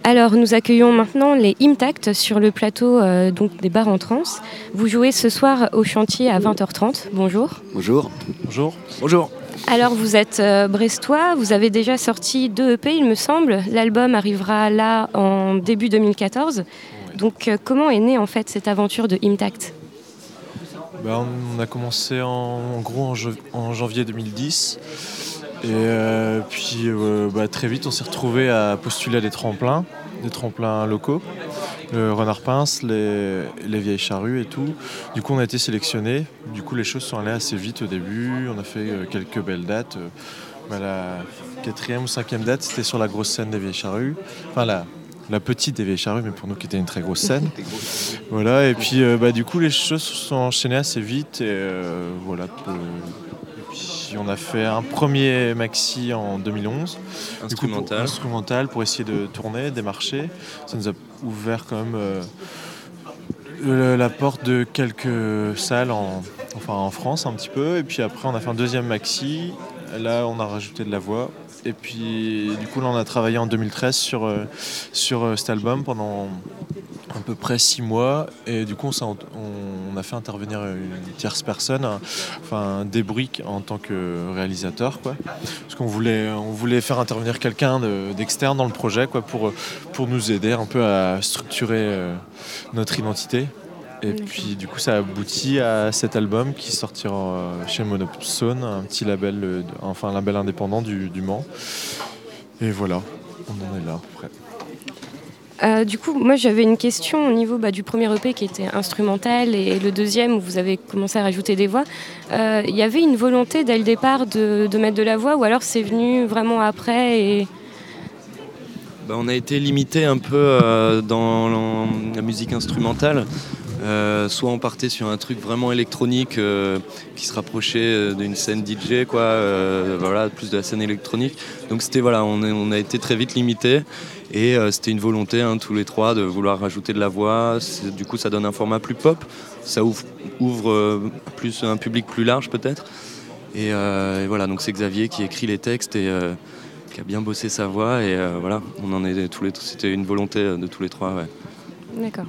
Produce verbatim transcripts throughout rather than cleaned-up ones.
Alors, nous accueillons maintenant les Imtact sur le plateau euh, donc des bars en trance. Vous jouez ce soir au chantier à vingt heures trente. Bonjour. Bonjour. Bonjour. Bonjour. Alors, vous êtes euh, brestois, vous avez déjà sorti deux E P, il me semble. L'album arrivera là en début deux mille quatorze. Ouais. Donc, euh, comment est née en fait cette aventure de Imtact ? Bah, on a commencé en, en gros en, en janvier deux mille dix. Et euh, puis euh, bah, très vite, on s'est retrouvés à postuler à des tremplins, des tremplins locaux, le Renard Pince, les, les Vieilles Charrues et tout. Du coup, on a été sélectionnés. Du coup, les choses sont allées assez vite au début. On a fait euh, quelques belles dates. Bah, la quatrième ou cinquième date, c'était sur la grosse scène des Vieilles Charrues. Enfin, la, la petite des Vieilles Charrues, mais pour nous qui était une très grosse scène. Voilà. Et puis, euh, bah, du coup, les choses se sont enchaînées assez vite. Et euh, voilà. Pour, on a fait un premier maxi en deux mille onze, instrumental. Du coup, pour, instrumental pour essayer de tourner, démarcher. Ça nous a ouvert quand même euh, la porte de quelques salles en, enfin, en France un petit peu. Et puis après, on a fait un deuxième maxi. Là, on a rajouté de la voix. Et puis, du coup, là, on a travaillé en deux mille treize sur, euh, sur euh, cet album pendant à peu près six mois. Et du coup, on, on, on a fait intervenir une tierce personne, un, enfin un débris en tant que réalisateur, quoi. Parce qu'on voulait, on voulait faire intervenir quelqu'un de, d'externe dans le projet, quoi, pour, pour nous aider un peu à structurer euh, notre identité. Et puis du coup ça aboutit à cet album qui sortira chez Monopsone, un petit label, enfin un label indépendant du, du Mans. Et voilà, on en est là à peu près. Euh, du coup, moi j'avais une question au niveau bah, du premier E P qui était instrumental et le deuxième où vous avez commencé à rajouter des voix. Il euh, y avait une volonté dès le départ de, de mettre de la voix ou alors c'est venu vraiment après et... bah, on a été limité un peu euh, dans la musique instrumentale. Euh, soit on partait sur un truc vraiment électronique euh, qui se rapprochait euh, d'une scène D J, quoi, euh, voilà, plus de la scène électronique. Donc c'était voilà, on, est, on a été très vite limité et euh, c'était une volonté hein, tous les trois de vouloir rajouter de la voix. C'est, du coup, ça donne un format plus pop, ça ouvre, ouvre euh, plus un public plus large peut-être. Et, euh, et voilà, donc c'est Xavier qui écrit les textes et euh, qui a bien bossé sa voix et euh, voilà, on en est tous les, c'était une volonté de tous les trois. Ouais. D'accord.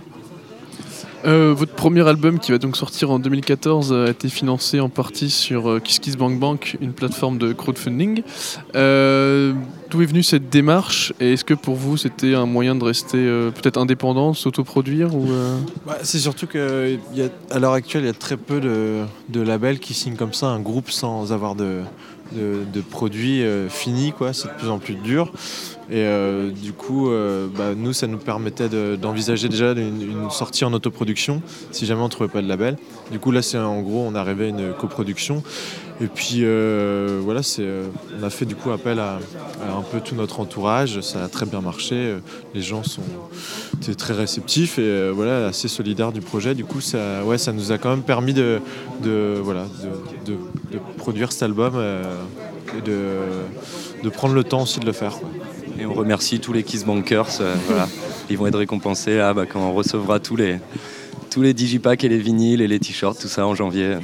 Euh, votre premier album qui va donc sortir en deux mille quatorze a été financé en partie sur euh, KissKissBankBank, une plateforme de crowdfunding. Euh, d'où est venue cette démarche et est-ce que pour vous c'était un moyen de rester euh, peut-être indépendant, de s'autoproduire ou euh... bah, c'est surtout qu'à l'heure actuelle il y a très peu de, de labels qui signent comme ça un groupe sans avoir de, de, de produits euh, finis, quoi. C'est de plus en plus dur. Et euh, du coup, euh, bah, nous, ça nous permettait de, d'envisager déjà une, une sortie en autoproduction, si jamais on ne trouvait pas de label. Du coup, là, c'est en gros, on arrivait à une coproduction. Et puis, euh, voilà, c'est, euh, on a fait du coup appel à, à un peu tout notre entourage. Ça a très bien marché. Les gens sont étaient très réceptifs et euh, voilà, assez solidaires du projet. Du coup, ça, ouais, ça nous a quand même permis de, de, voilà, de, de, de produire cet album euh, et de, de prendre le temps aussi de le faire, quoi. Et on remercie tous les KissBankers, euh, voilà. Ils vont être récompensés là, bah, quand on recevra tous les, tous les digipacks et les vinyles et les t-shirts, tout ça en janvier.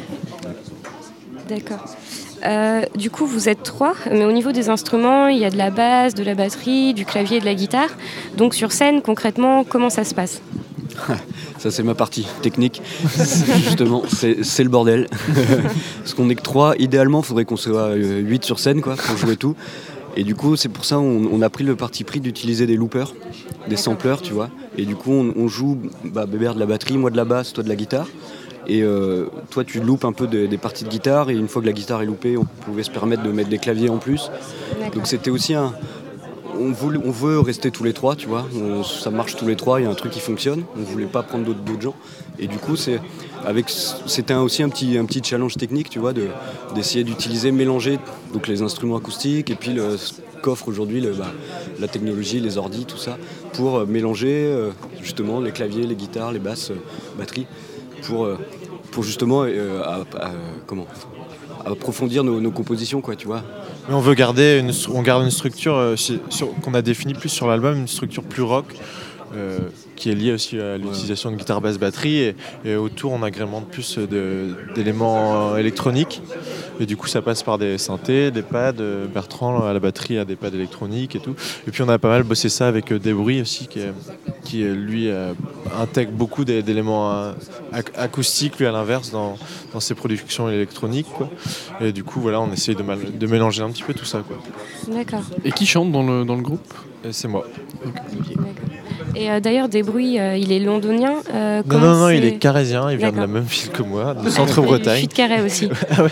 D'accord. Euh, du coup, vous êtes trois, mais au niveau des instruments, il y a de la basse, de la batterie, du clavier et de la guitare. Donc sur scène, concrètement, comment ça se passe ? Ça, c'est ma partie technique. Justement, c'est, c'est le bordel. Parce qu'on n'est que trois. Idéalement, il faudrait qu'on soit huit sur scène, quoi, pour jouer tout. Et du coup, c'est pour ça qu'on on a pris le parti pris d'utiliser des loopers, des samplers, tu vois. Et du coup, on, on joue bah, Bébert de la batterie, moi de la basse, toi de la guitare. Et euh, toi, tu loupes un peu de, des parties de guitare. Et une fois que la guitare est loupée, on pouvait se permettre de mettre des claviers en plus. D'accord. Donc c'était aussi un... On veut, on veut rester tous les trois, tu vois. On, ça marche tous les trois, il y a un truc qui fonctionne. On voulait pas prendre d'autres, d'autres gens. Et du coup, c'est, avec, c'était aussi un petit, un petit challenge technique, tu vois, de, d'essayer d'utiliser, mélanger donc les instruments acoustiques et puis le, ce qu'offre aujourd'hui le, bah, la technologie, les ordis, tout ça, pour mélanger euh, justement les claviers, les guitares, les basses, euh, batteries, pour, euh, pour justement euh, à, à, comment, approfondir nos, nos compositions, quoi, tu vois. Mais on veut garder une, on garde une structure euh, sur, qu'on a définie plus sur l'album, une structure plus rock, euh, qui est lié aussi à l'utilisation de guitare basse batterie et, et autour on agrémente plus de, d'éléments électroniques et du coup ça passe par des synthés, des pads. Bertrand à la batterie a des pads électroniques et tout. Et puis on a pas mal bossé ça avec Débris aussi qui, est, qui est, lui euh, intègre beaucoup d'éléments euh, ac- acoustiques lui à l'inverse dans, dans ses productions électroniques quoi. Et du coup voilà on essaye de, mal, de mélanger un petit peu tout ça quoi. D'accord. Et qui chante dans le, dans le groupe ? Et c'est moi. D'accord. Et euh, d'ailleurs, Débris, euh, il est londonien. Euh, non, non, non, c'est... il est carrésien, il vient D'accord. de la même ville que moi, de Centre-Bretagne. Je suis de Carhaix aussi. Ah ouais.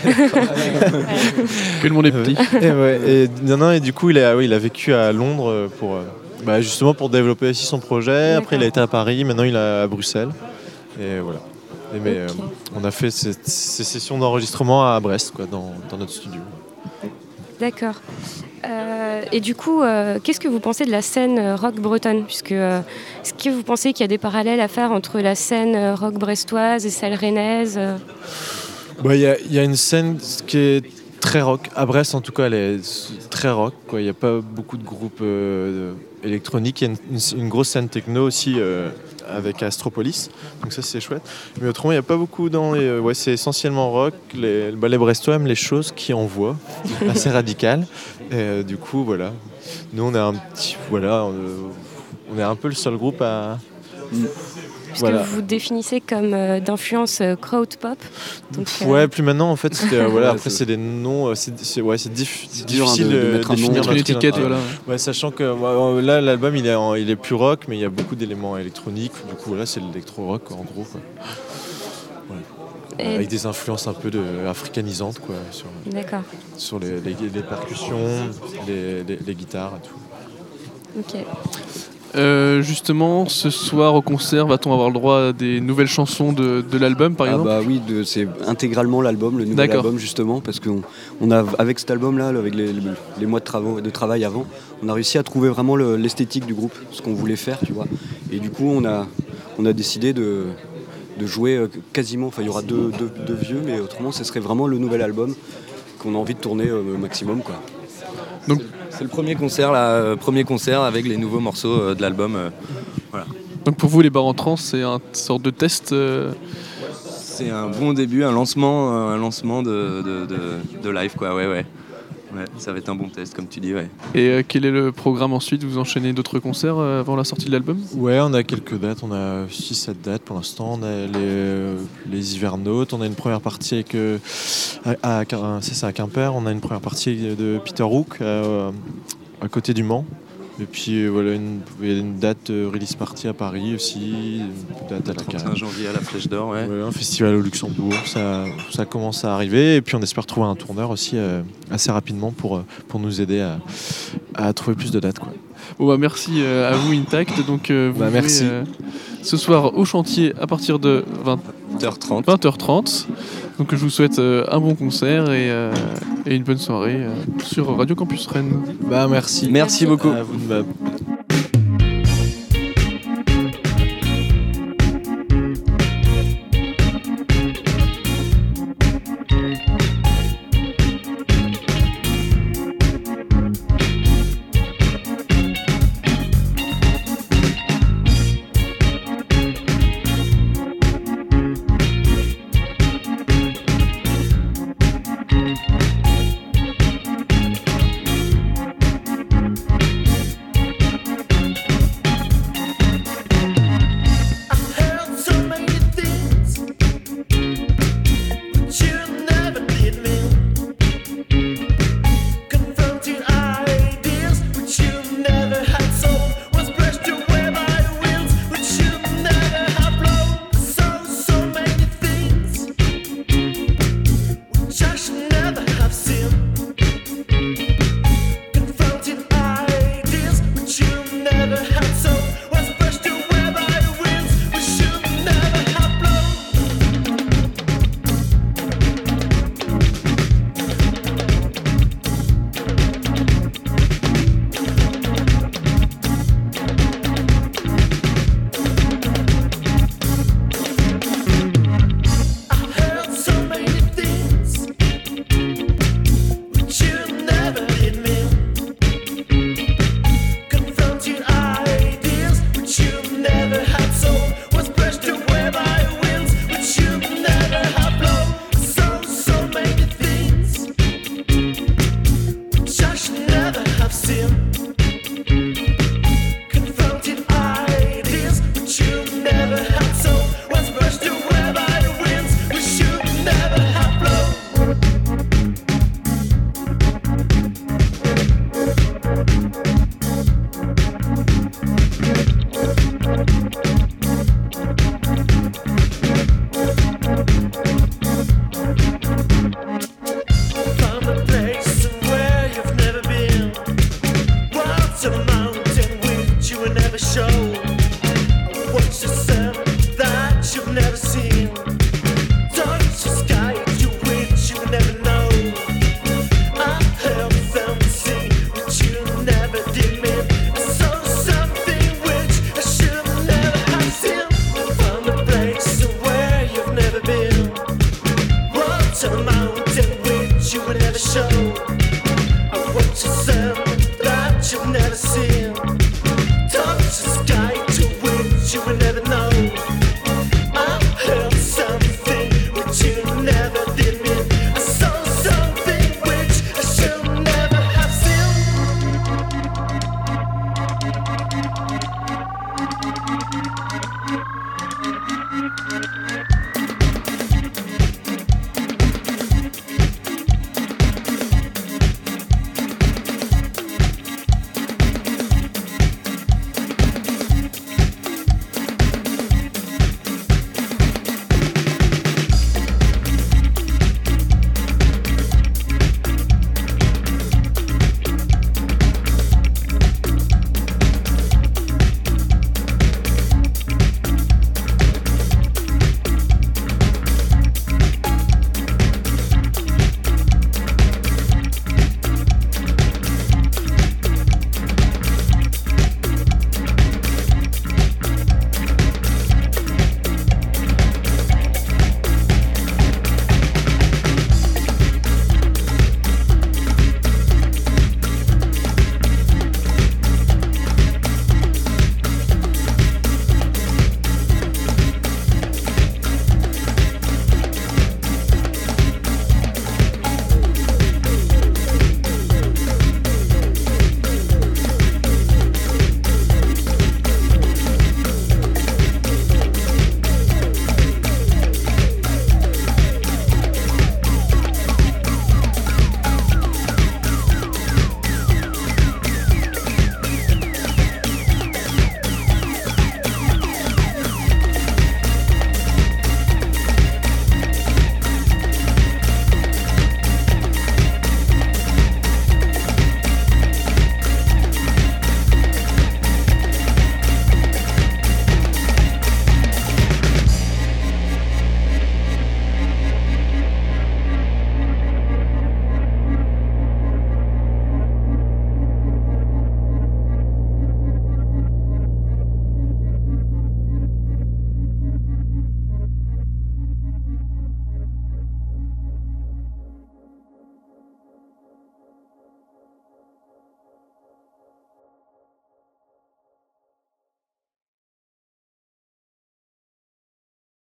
Que le monde est petit. Et, ouais, et, non, non, et du coup, il a, oui, il a vécu à Londres pour, euh, bah, justement pour développer aussi son projet. D'accord. Après, il a été à Paris, maintenant il est à Bruxelles. Et voilà. Et, mais Ok. euh, on a fait ces, ces sessions d'enregistrement à Brest, quoi, dans, dans notre studio. D'accord. Euh, et du coup, euh, qu'est-ce que vous pensez de la scène euh, rock bretonne puisque, euh, est-ce que vous pensez qu'il y a des parallèles à faire entre la scène euh, rock brestoise et celle rennaise euh Bah, il y, y a une scène qui est très rock. À Brest, en tout cas, elle est très rock. Il n'y a pas beaucoup de groupes euh, électroniques. Il y a une, une, une grosse scène techno aussi euh, avec Astropolis. Donc ça, c'est chouette. Mais autrement, il n'y a pas beaucoup dans les... Ouais, c'est essentiellement rock. Les, bah, les Brestois aiment les choses qui envoient, assez radicales. Et euh, du coup, voilà. Nous, on est un petit... Voilà, on, on est un peu le seul groupe à... Puisque voilà. Vous vous définissez comme euh, d'influence euh, crowd pop. Donc, euh... Ouais, plus maintenant en fait. Euh, voilà, après c'est des noms, c'est, c'est, ouais, c'est, diff, c'est difficile de, de, de définir une étiquette. Voilà. Ouais, sachant que ouais, là l'album il est, en, il est plus rock, mais il y a beaucoup d'éléments électroniques. Du coup là c'est l'électro rock en gros. Quoi. Ouais. Et... Avec des influences un peu de, africanisantes quoi, sur, D'accord. sur les, les, les percussions, les, les, les guitares et tout. Ok. Euh, justement, ce soir au concert, va-t-on avoir le droit à des nouvelles chansons de, de l'album, par exemple ? Ah bah oui, de, c'est intégralement l'album, le nouvel D'accord. album justement, parce qu'on on a avec cet album-là, avec les, les, les mois de, travaux, de travail avant, on a réussi à trouver vraiment le, l'esthétique du groupe, ce qu'on voulait faire, tu vois. Et du coup, on a, on a décidé de, de jouer quasiment, enfin il y aura deux, deux, deux vieux, mais autrement, ce serait vraiment le nouvel album qu'on a envie de tourner au maximum, quoi. Donc, c'est le premier concert, là, euh, premier concert avec les nouveaux morceaux euh, de l'album. Euh, voilà. Donc pour vous, les bars en trans, c'est une sorte de test euh... C'est un bon début, un lancement, un lancement de, de, de, de live, quoi. Ouais, ouais. Ouais, ça va être un bon test, comme tu dis, ouais. Et euh, quel est le programme ensuite ? Vous enchaînez d'autres concerts euh, avant la sortie de l'album ? Ouais, on a quelques dates, on a six sept dates pour l'instant. On a les, euh, les Hivernautes, on a une première partie avec, euh, à, à, c'est ça, à Quimper, on a une première partie de Peter Hook à, à côté du Mans. Et puis voilà, une, il y a une date euh, release party à Paris aussi, une date à la trente et un janvier à la Flèche d'Or, ouais. Ouais, un festival au Luxembourg, ça, ça commence à arriver. Et puis on espère trouver un tourneur aussi euh, assez rapidement pour, pour nous aider à, à trouver plus de dates, quoi. Bon bah merci euh, à vous Intact. Donc euh, vous bah, jouez, merci. Euh, ce soir au chantier à partir de vingt heures trente. vingt heures trente. Donc je vous souhaite euh, un bon concert et, euh, et une bonne soirée euh, sur Radio Campus Rennes. Bah merci. Merci beaucoup. À vous de